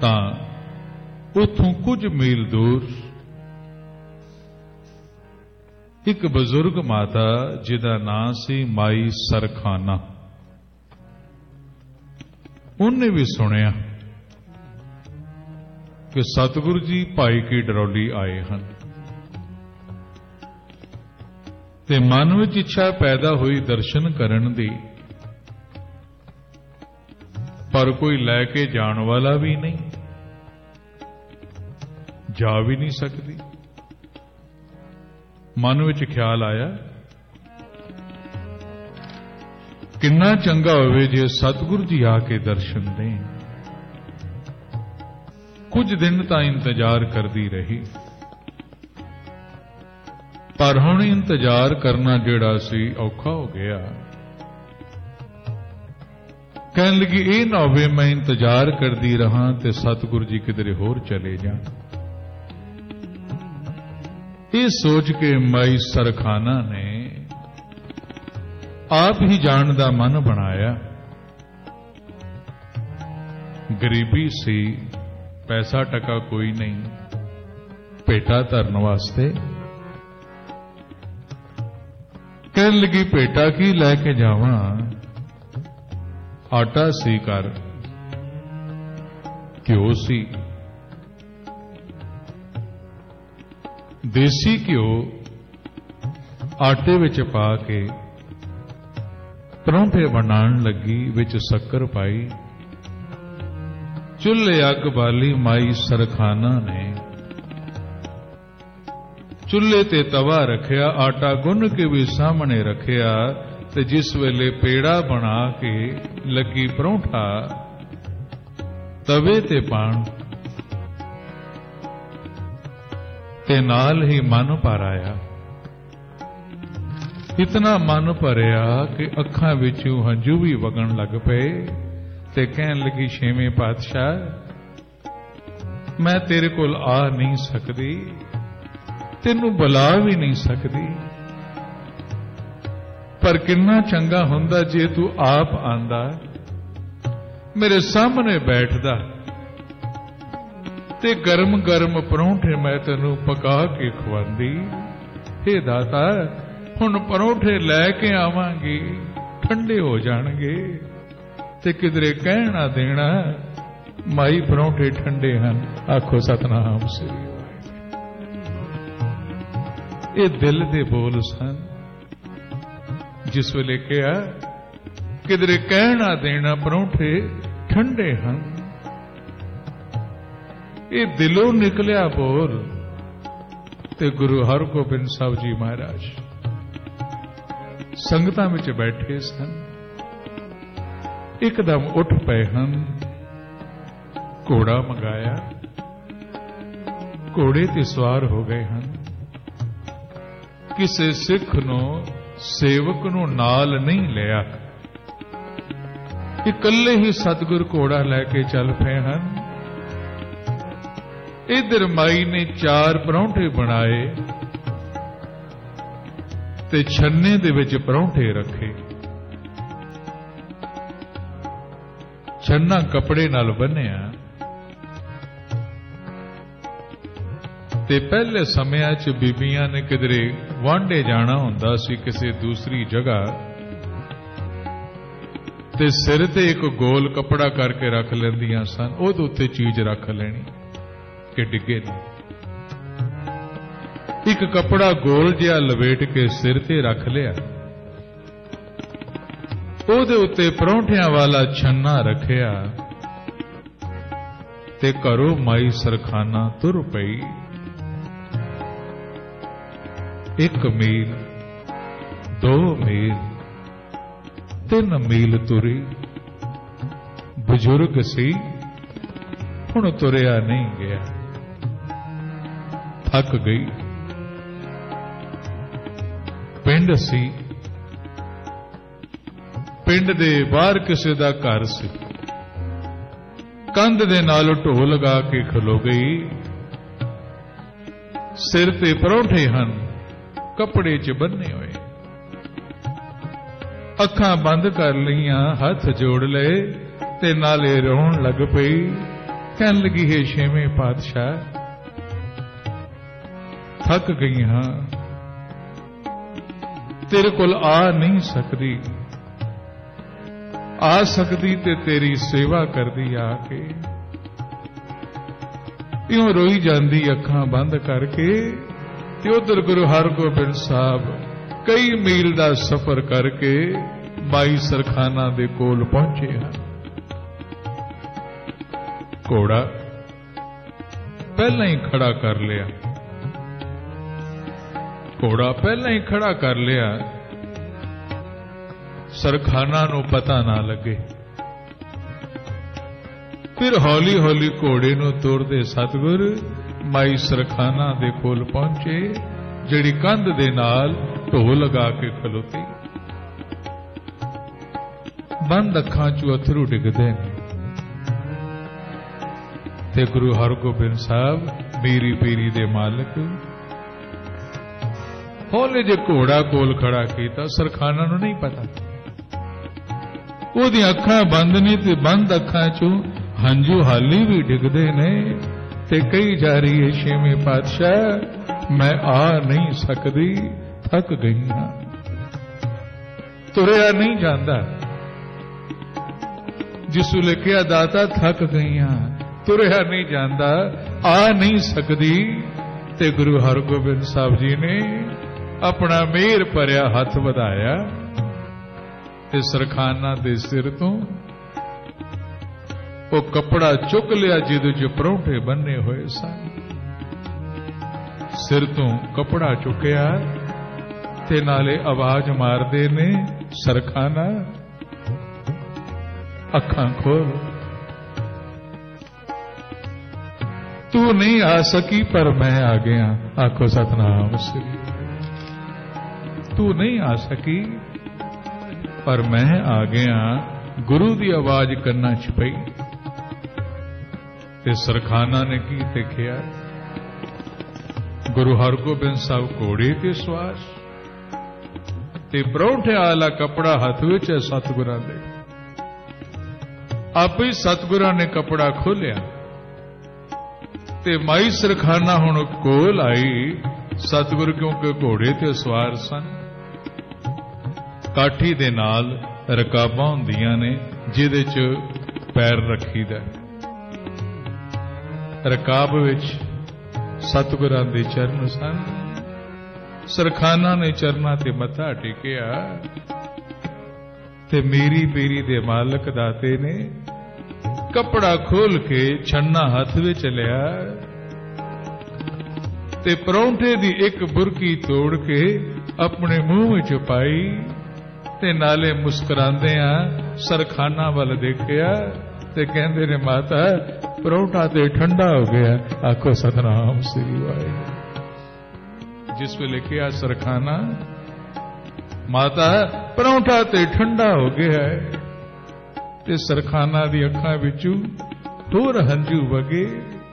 ਤਾਂ ਉੱਥੋਂ ਕੁਝ ਮੀਲ ਦੂਰ ਇੱਕ ਬਜ਼ੁਰਗ ਮਾਤਾ ਜਿਹਦਾ ਨਾਂ ਸੀ ਮਾਈ ਸਰਖਾਨਾ, ਉਹਨੇ ਵੀ ਸੁਣਿਆ ਕਿ ਸਤਿਗੁਰੂ ਜੀ ਭਾਈ ਕੀ ਡਰੌਲੀ ਆਏ ਹਨ, ਤੇ ਮਨ ਵਿੱਚ ਇੱਛਾ ਪੈਦਾ ਹੋਈ ਦਰਸ਼ਨ ਕਰਨ ਦੀ, ਪਰ ਕੋਈ ਲੈ ਕੇ ਜਾਣ ਵਾਲਾ ਵੀ ਨਹੀਂ, ਜਾ ਵੀ ਨਹੀਂ ਸਕਦੀ। ਮਨ ਵਿੱਚ ਖਿਆਲ ਆਇਆ ਕਿੰਨਾ ਚੰਗਾ ਹੋਵੇ ਜੇ ਸਤਿਗੁਰੂ ਜੀ ਆ ਕੇ ਦਰਸ਼ਨ ਦੇਣ। ਕੁਝ ਦਿਨ ਤਾਂ ਇੰਤਜ਼ਾਰ ਕਰਦੀ ਰਹੀ, ਪਰ ਹੁਣ ਇੰਤਜ਼ਾਰ ਕਰਨਾ ਜਿਹੜਾ ਸੀ ਔਖਾ ਹੋ ਗਿਆ। ਕਹਿਣ ਲੱਗੀ ਇਹ ਨਾ ਹੋਵੇ ਮੈਂ ਇੰਤਜ਼ਾਰ ਕਰਦੀ ਰਹਾਂ ਤੇ ਸਤਿਗੁਰੂ ਜੀ ਕਿਧਰੇ ਹੋਰ ਚਲੇ ਜਾਣ। ਇਹ ਸੋਚ ਕੇ ਮਾਈ ਸਰਖਾਨਾ ਨੇ ਆਪ ਹੀ ਜਾਣ ਦਾ ਮਨ ਬਣਾਇਆ। ਗਰੀਬੀ ਸੀ, ਪੈਸਾ ਟਕਾ ਕੋਈ ਨਹੀਂ ਭੇਟਾ ਧਰਨ ਵਾਸਤੇ। ਕਹਿਣ ਲੱਗੀ ਭੇਟਾ ਕੀ ਲੈ ਕੇ ਜਾਵਾਂ, ਆਟਾ ਸੀ ਘਰ, ਘਿਓ ਸੀ, ਦੇਸੀ ਘਿਓ ਆਟੇ ਵਿੱਚ ਪਾ ਕੇ ਪਰੌਂਠੇ ਬਣਾਉਣ ਲੱਗੀ, ਵਿੱਚ ਸ਼ੱਕਰ ਪਾਈ। ਚੁੱਲ੍ਹੇ ਅੱਗ ਬਾਲੀ ਮਾਈ ਸਰਖਾਨਾ ਨੇ, ਚੁੱਲ੍ਹੇ ਤੇ ਤਵਾ ਰੱਖਿਆ, ਆਟਾ ਗੁੰਨ ਕੇ ਵੀ ਸਾਹਮਣੇ ਰੱਖਿਆ, ਤੇ ਜਿਸ ਵੇਲੇ ਪੇੜਾ ਬਣਾ ਕੇ ਲੱਗੀ ਪਰੌਂਠਾ ਤਵੇ ਤੇ ਪਾਣ, ਤੇ ਨਾਲ ਹੀ ਮਨ ਭਰ ਆਇਆ। ਇਤਨਾ ਮਨ ਭਰਿਆ ਕਿ ਅੱਖਾਂ ਵਿੱਚੋਂ ਹੰਝੂ ਵੀ ਵਗਣ ਲੱਗ ਪਏ, ਤੇ ਕਹਿਣ ਲੱਗੀ ਛੇਵੇਂ ਪਾਤਸ਼ਾਹ ਮੈਂ ਤੇਰੇ ਕੋਲ ਆ ਨਹੀਂ ਸਕਦੀ, ਤੈਨੂੰ ਬੁਲਾ ਵੀ ਨਹੀਂ ਸਕਦੀ, ਪਰ ਕਿੰਨਾ ਚੰਗਾ ਹੁੰਦਾ ਜੇ ਤੂੰ ਆਪ ਆਂਦਾ, ਮੇਰੇ ਸਾਹਮਣੇ ਬੈਠਦਾ, ਤੇ ਗਰਮ ਗਰਮ ਪਰੌਂਠੇ ਮੈਂ ਤੈਨੂੰ ਪਕਾ ਕੇ ਖਵਾਉਂਦੀ। ਹੇ ਦਾਤਾ ਹੁਣ ਪਰੌਂਠੇ ਲੈ ਕੇ ਆਵਾਂਗੀ, ਠੰਡੇ ਹੋ ਜਾਣਗੇ, ਤੇ ਕਿਧਰੇ ਕਹਿਣਾ ਦੇਣਾ ਮਾਈ ਪਰੌਂਠੇ ਠੰਡੇ ਹਨ। ਆਖੋ ਸਤਨਾਮ ਸ੍ਰੀ ਵਾਹਿਗੁਰੂ। ਇਹ ਦਿਲ ਦੇ ਬੋਲ ਸਨ। ਜਿਸ ਵੇਲੇ ਕਿਹਾ ਕਿਧਰੇ ਕਹਿਣਾ ਦੇਣਾ ਪਰੌਂਠੇ ਠੰਡੇ ਹਨ, ਇਹ ਦਿਲੋਂ ਨਿਕਲਿਆ ਬੋਲ। ਤੇ ਗੁਰੂ ਹਰਗੋਬਿੰਦ ਸਾਹਿਬ ਜੀ ਮਹਾਰਾਜ ਸੰਗਤਾਂ ਵਿੱਚ ਬੈਠੇ ਸਨ, ਇੱਕਦਮ ਉੱਠ ਪਏ ਹਨ, ਘੋੜਾ ਮੰਗਾਇਆ, ਘੋੜੇ ਤੇ ਸਵਾਰ ਹੋ ਗਏ ਹਨ। ਕਿਸੇ ਸਿੱਖ ਨੂੰ ਸੇਵਕ ਨੂੰ ਨਾਲ ਨਹੀਂ ਲਿਆ, ਇਕੱਲੇ ਹੀ ਸਤਿਗੁਰ ਘੋੜਾ ਲੈ ਕੇ ਚੱਲ ਪਏ ਹਨ। ਇਧਰ ਮਾਈ ਨੇ 4 ਪਰੌਂਠੇ ਬਣਾਏ ਤੇ ਛੰਨੇ ਦੇ ਵਿੱਚ ਪਰੌਂਠੇ ਰੱਖੇ। ਛੰਨਾ ਕੱਪੜੇ ਨਾਲ ਬੰਨਿਆ, ਤੇ ਪਹਿਲੇ ਸਮਿਆਂ 'ਚ ਬੀਬੀਆਂ ਨੇ ਕਿਧਰੇ ਵਾਂਢੇ ਜਾਣਾ ਹੁੰਦਾ ਸੀ ਕਿਸੇ ਦੂਸਰੀ ਜਗ੍ਹਾ, ਤੇ ਸਿਰ ਤੇ ਇੱਕ ਗੋਲ ਕੱਪੜਾ ਕਰਕੇ ਰੱਖ ਲੈਂਦੀਆਂ ਸਨ, ਉਹਦੇ ਉੱਤੇ ਚੀਜ਼ ਰੱਖ ਲੈਣੀ ਕਿ ਡਿੱਗੇ ਨਾ। ਇੱਕ ਕੱਪੜਾ ਗੋਲ ਜਿਹਾ ਲਵੇਟ ਕੇ ਸਿਰ ਤੇ ਰੱਖ ਲਿਆ, ਉਹਦੇ ਉੱਤੇ ਪਰੌਂਠਿਆਂ ਵਾਲਾ ਛੰਨਾ ਰੱਖਿਆ, ਤੇ ਘਰੋਂ ਮਾਈ ਸਰਖਾਨਾ ਤੁਰ ਪਈ। 1 ਮੀਲ 2 ਮੀਲ 3 ਮੀਲ ਤੁਰੀ। ਬਜ਼ੁਰਗ ਸੀ, ਹੁਣ ਤੁਰਿਆ ਨਹੀਂ ਗਿਆ, ਥੱਕ ਗਈ। ਪਿੰਡ ਸੀ, ਪਿੰਡ ਦੇ ਬਾਹਰ ਕਿਸੇ ਦਾ ਘਰ ਸੀ, ਕੰਧ ਦੇ ਨਾਲ ਢੋ ਲਗਾ ਕੇ ਖਲੋ ਗਈ। ਸਿਰ ਤੇ ਪਰੌਂਠੇ ਹਨ, ਕੱਪੜੇ 'ਚ ਬੰਨੇ ਹੋਏ, ਅੱਖਾਂ ਬੰਦ ਕਰ ਲਈਆਂ, ਹੱਥ ਜੋੜ ਲਏ, ਤੇ ਨਾਲੇ ਰੋਣ ਲੱਗ ਪਈ। कहन लगी है छेवें पातशाह थक गई हां, तेरे कोल आ नहीं सकती, आ सकती ते तेरी सेवा करदी आके। इउं रोई जांदी अखां बंद करके ते उधर गुरु हरगोबिंद साहब कई मील दा सफर करके माई सरखाना दे कोल पहुंचे हैं। घोड़ा पहला ही खड़ा कर लिया, घोड़ा पहला ही खड़ा कर लिया, सरखाना नूं पता ना लगे। फिर हौली हौली घोड़े नूं तोड़दे सतगुर माई सरखाना दे कोल पहुंचे, जिहड़ी कंध दे नाल ढो लगा के खलोती। बंद अखां चों अथरू डिगदे ने ते गुरु हरगोबिंद साहब मीरी पीरी दे मालिक हौले जे घोड़ा कोल खड़ा कीता। सरखाना नूं नहीं पता, ओदी अखां बंद ने ते बंद अखां चों हंझू हाली भी डिगदे ने ते कही जा रही है छेवें पातशाह मैं आ नहीं सकती, थक गई हां। तुरिया नहीं जांदा, जिस वेले कहा दाता थक गई हां, तुरिया नहीं जांदा, आ नहीं सकती। ते गुरु हरगोबिंद साहब जी ने अपना मेहर भरिया हथ वधाया ते सरखाना दे सिर तो वो कपड़ा चुक लिया जिहदे च परौंठे बन्ने होए सन। सिर तो कपड़ा चुकिया ते नाले आवाज मारदे ने सरखाना अखां खोल, तू नहीं आ सकी पर मैं आ गया। आखो सतनाम श्री। तू नहीं आ सकी पर मैं आ गया। गुरु दी आवाज कन्ना च पई ते सरखाना ने की देखिया, गुरु हरगोबिंद साहब घोड़े ते सवार ते परौंठे आला कपड़ा हथ विच है सतगुरां दे। आपे ही सतगुरां ने कपड़ा खोलिया ते माई सरखाना हुण कोल आई। सतगुरु क्योंकि घोड़े ते सवार सन, काठी दे नाल रकाबां हुंदियां ने जिहदे च पैर रखीदा। रकाब विच सतगुरां दे चरण सन। सरखाना ने चरना ते मत्था टेकिया ते मेरी पीरी दे मालक दाते ने कपड़ा खोल के छन्ना हथ विच लिया ते परौंठे दी एक बुरकी तोड़ के अपने मुंह विच पाई ते नाले मुस्कुरांदियां सरखाना वल देखिया ते कहंदे ने माता परौंठा ते ठंडा हो गया। आखो सतनाम श्री वाहिगुरू। जिस वेले किया सरखाना माता परौंठा ते ठंडा हो गया है ते सरखाना दी अखां विचों होर हंझू वगे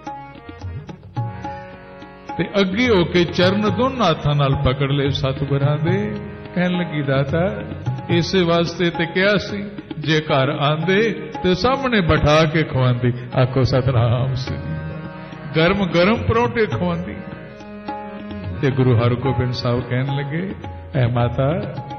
ते अगे होके चरण दोनों हाथां नाल पकड़ ले सतगुरां दे। कहन लगी दाता इसे वास्ते ते क्या सी, जे घर आंदे ते सामने बैठा के खवांदी। आखो सतनाम श्री। गरम गरम परौंठे खवांदी ते गुरु हरगोबिंद साहब कहन लगे ऐ माता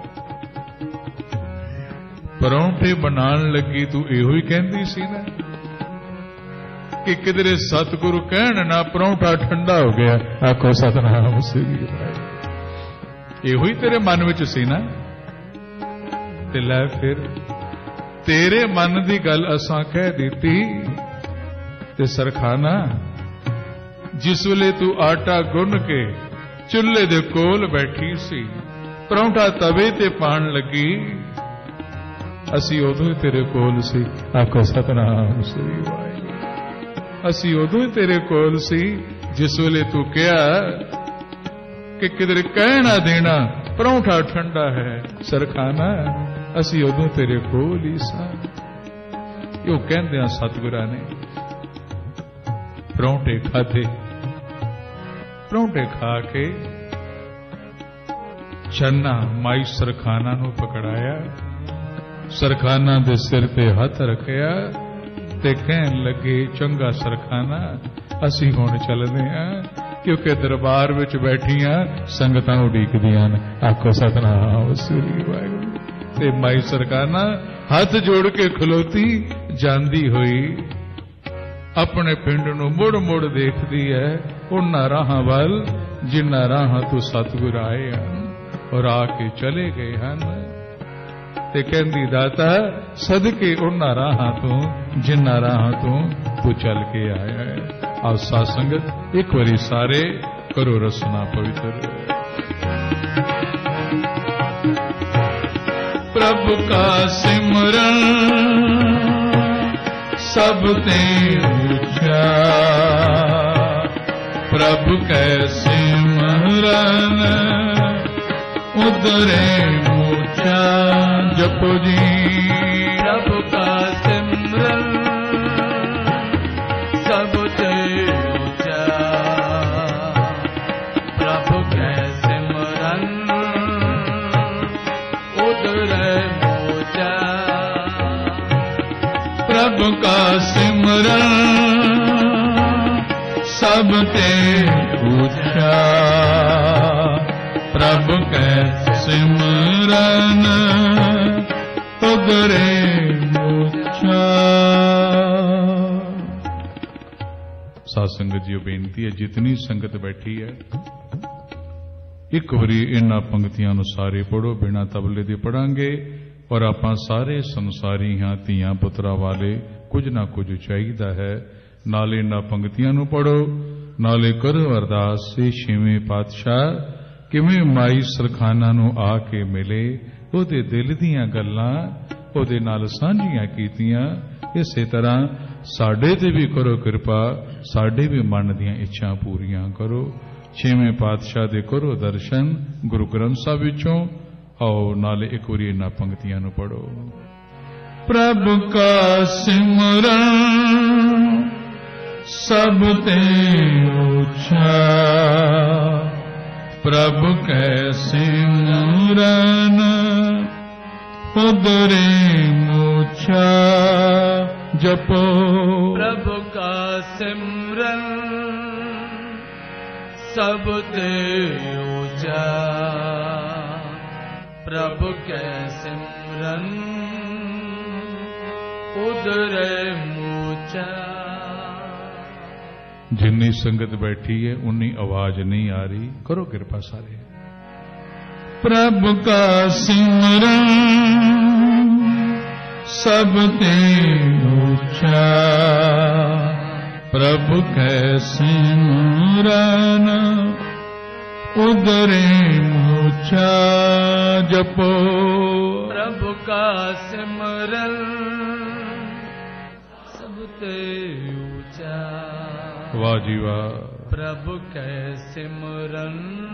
परौंठे बनान लगी तू इहो ही कहंदी सी ना कि किधरे सतगुरु कहण ना परौंठा ठंडा हो गया। आखो सतनाम श्री। इहो ही तेरे मन विच सी ना, ते लै फिर तेरे मन दी गल असां कह दिती ते सरखाना जिस वेले तू आटा गुन के चुल्हे दे कोल बैठी सी, परौंठा तवे ते पाण लगी, असी उदों ही तेरे कोल सी। आखो सतनाम श्री वाहिगुरू। असी उदों ही तेरे कोल सी जिस वेले तू कहा कि किधर कहना देना परौंठा ठंडा है सरखाना, असी उदों तेरे कोल ही सा। यो कहंदे सतगुरां ने परौंठे खाधे। परौंठे खा के छन्ना माई सरखाना नूं पकड़ाया, सरखाना दे सिर ते हथ रखिया ते कहन लगे चंगा सरखाना असी हुण चलदे हां क्योंकि दरबार विच बैठियां संगतां उडीकदियां ने। आखो सतनाम श्री वाहिगुरू। ते माई सरखाना हथ जोड़ के खलोती जांदी होई अपने पिंड नूं मुड़ मुड़ देखदी है उन्हां राहां वल जिन्हां राहां तों सतगुर आए हन और आके चले गए हन। ते कहंदी दाता सदके उन्हां राहां तों जिन्हां राहां तों तू चल के आया है। आओ साध संगत एक बारी सारे करो रसना पवित्र। प्रभु का सिमरन सब ते ऊंचा, प्रभु कै सिमरन उदरे ऊंचा। जपो जी प्रभु का सिमरन सब ते ऊंचा, प्रभु कै सिमरन उदरे ऊंचा। प्रभु का सिमरन सब ते ऊंचा, प्रभु कै सिमरन उदरे ऊंचा। साध संगत जी बेनती है जितनी संगत बैठी है एक बारी इन्हां पंक्तियां नूं सारे पढ़ो बिना तबले दे पढ़ांगे और आपां सारे संसारी हां धीआं पुत्रा वाले कुछ ना कुछ चाहिदा है। नाले इन्हां पंक्तियां नूं पढ़ो नाले करो अरदास से छेवें पातशाह किवें माई सरखाना नूं आके मिले ओहदे दिल दीआं गल्लां ओहदे नाल सांझियां कीतियां। इसे तरह साडे ते भी करो कृपा साडे भी मन दीआं इच्छां पूरियां करो। छेवें पातशाह दे करो दर्शन गुरु ग्रंथ साहिब विचों। आओ नाले एक बारी इन्हां पंक्तियां नूं पढ़ो। प्रभु का सिमरन सब ते ऊंचा, प्रभु कै सिमरन उदरे ऊंचा। जपो प्रभु का सिमरन सब ते ऊंचा, प्रभु कै सिमरन उदरे ऊंचा। जिन्नी संगत बैठी है उन्नी आवाज नहीं आ रही करो कृपा सारे। प्रभु का सिमरन सब ते ऊंचा, प्रभु कै सिमरन उदरे ऊंचा। जपो प्रभु का सिमरन सब ते ऊंचा, वाह जी वाह। प्रभु कै सिमरन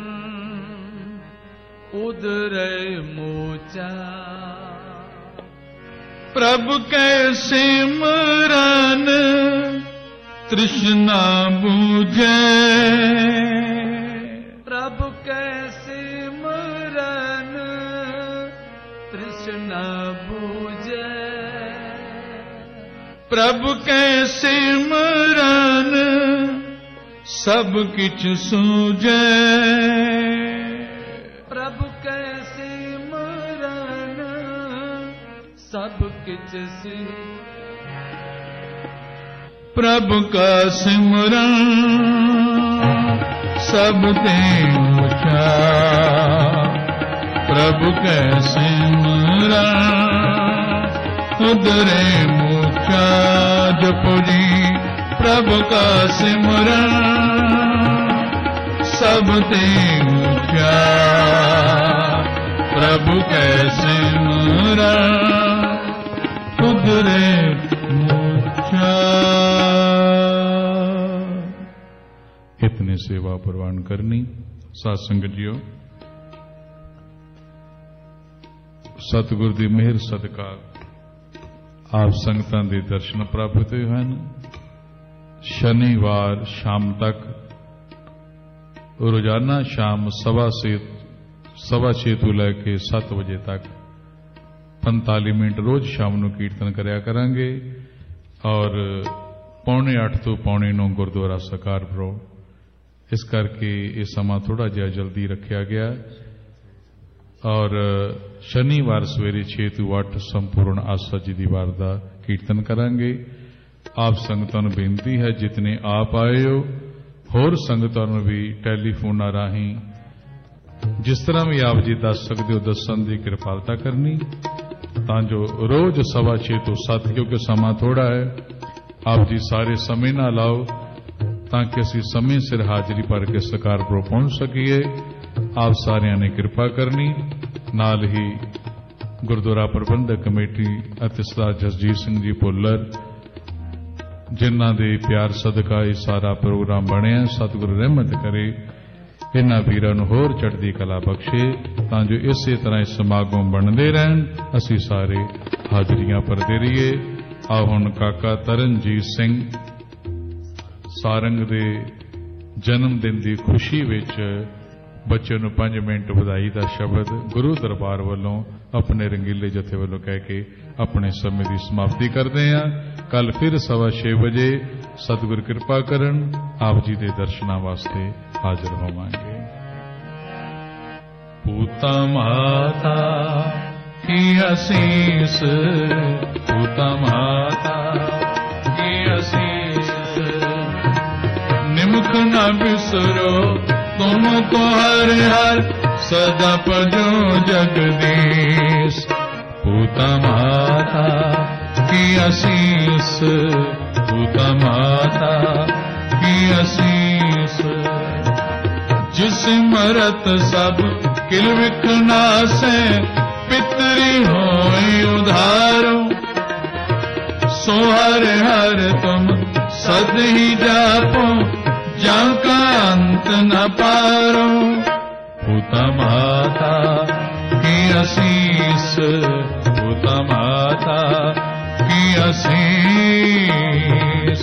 उदरे ऊंचा। प्रभु कै सिमरन तृष्णा बूझे, प्रभु कै सिमरन तृष्णा बूझे, प्रभु कै सिमरन सब किछ सूझे। प्रभु कै सिमरन सब किछ सी। प्रभु का सिमरन सब ते ऊंचा, प्रभु कै सिमरन उदरे ऊंचा। जपो जी प्रभु का सिमरन सब ते ऊंचा, प्रभु कै सिमरन उदरे ऊंचा। इतने सेवा प्रवान करनी। साध संगत जियो सतगुर दी मेहर सदका आप संगतां दे दर्शन प्राप्त होए हन। शनिवार शाम तक रोजाना शाम 6:15 ਤੋਂ ਲੈ ਕੇ 7 ਵਜੇ तक 45 ਮਿੰਟ रोज शाम ਨੂੰ कीर्तन करया करांगे। और 7:45 ਤੋਂ 8:45 ਗੁਰਦੁਆਰਾ ਸਕਾਰਪੁਰ। इस करके ये समा थोड़ा जिहा जल्दी रखा गया और शनिवार सवेरे 6 ਤੋਂ 8 संपूर्ण आसा जी की वार का कीर्तन करांगे। आप संगतां नूं बेनती है जितने आप आए हो होर संगतां नूं भी टैलीफोन राही जिस तरह भी आप जी दस सकते हो दसन की कृपालता करनी तां जो रोज 6:15 ਤੋਂ 7 क्योंकि समा थोड़ा है आप जी सारे समय ना लाओ ताकि असी समय सिर हाजिरी भर के सकारपुर पहुंच सकीए। आप सारियां ने कृपा करनी। नाल ही गुरुद्वारा प्रबंधक कमेटी अते सरदार जसजीत सिंह जी भुल्लर जिन्हां दे प्यार सदका ये सारा प्रोग्राम बनिया सतगुरु रहमत करे इन्हां वीरां नूं होर चढ़दी कला बख्शे तां जो इसे तरह समागम बनते रहन असी सारे हाजरियां भरते रहिए। आ हुण काका तरनजीत सिंह सारंग दे जन्म दिन की खुशी विच बच्चे नूं 5 मिनट बधाई का शब्द गुरु दरबार वालों अपने रंगीले जथे वालों कह के अपने समय की समाप्ति करते हैं। कल फिर 6:15 बजे सतगुर कृपा करन आप जी के दर्शनां वास्ते हाजिर होवांगे। पूता माता की आसीस पूता माता की आसीस निमुख न बिसरो तुमको हर हर सदा भजो जगदीश। पूता माता की आसीस पूता माता की आसीस जिस मरत सब किल विखनासे पितरी होई उधारो सो हर हर तुम सद ही जापो जाका अंत न पारो। पूता माता की आसीस पूता माता की आसीस।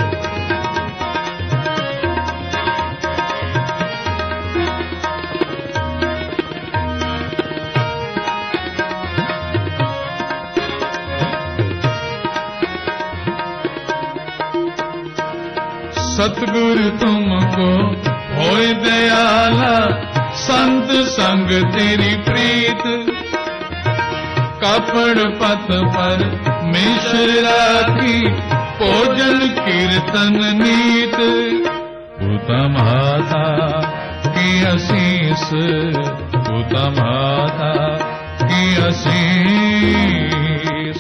सतगुरु तुमको होए दयाला संत संग तेरी प्रीत कापड़ पत पर मिश्र राखी भोजन कीर्तन नीत। पूता माता की आसीस पूता माता की आसीस।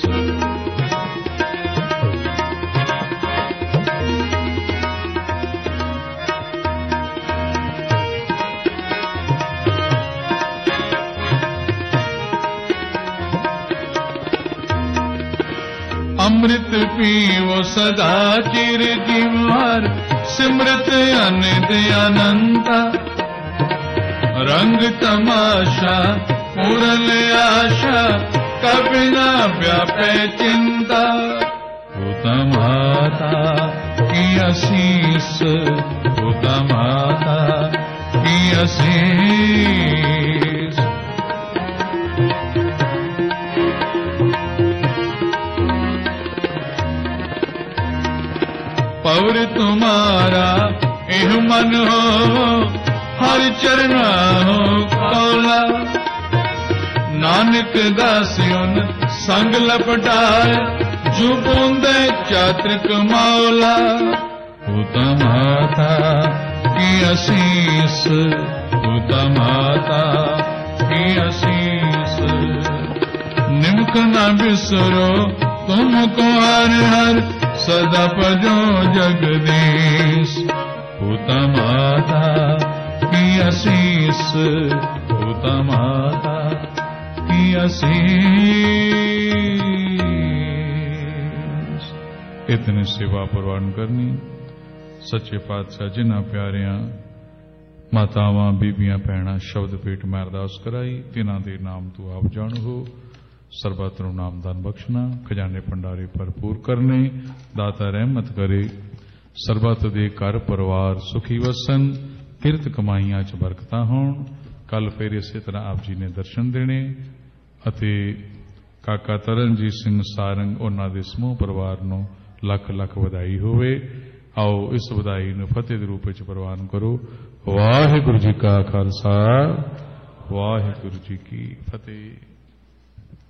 अमृत पीवो सदा चिर जीवार सिमृत अनित अनंता रंग तमाशा पूरन आशा कभी न व्यापे चिंता। पूता माता की आसीस पूता माता की आसीस। पवर तुम्हारा एह मन हो हर चरना हो कौला नानक दासियों संग लपटाए जो बूंदे चात्रिक मौला। पूता माता की आसीस पूता माता की आसीस निमुख न बिसरो तुमको हर हर सदा भजो जगदीश। पूता माता की आसीस पूता माता की आसीस। इतनी सेवा प्रवान करनी सच्चे पातशाह जिन्हां प्यारियां मातावां बीबियां भैणां शब्द पेट मैं अरदास कराई तिन्हां दे नाम तू आप जाण हो। सरबत नूं नामदान बख्शना खजाने भंडारे भरपूर करने दाता रहमत करे सरबत दे घर परिवार सुखी वसन किरत कमाइयां च बरकतां होण। कल फिर इसे तरह आप जी ने दर्शन देने अते काका तरनजीत सिंह सारंग उन्हां दे समूह परिवार नूं ਲੱਖ ਲੱਖ ਵਧਾਈ ਹੋਵੇ। आओ इस ਵਧਾਈ ਨੂੰ ਫਤਿਹ ਦੇ ਰੂਪ ਵਿੱਚ ਪ੍ਰਵਾਨ ਕਰੋ। ਵਾਹਿਗੁਰੂ ਜੀ ਕਾ ਖਾਲਸਾ, ਵਾਹਿਗੁਰੂ ਜੀ ਕੀ ਫਤਿਹ।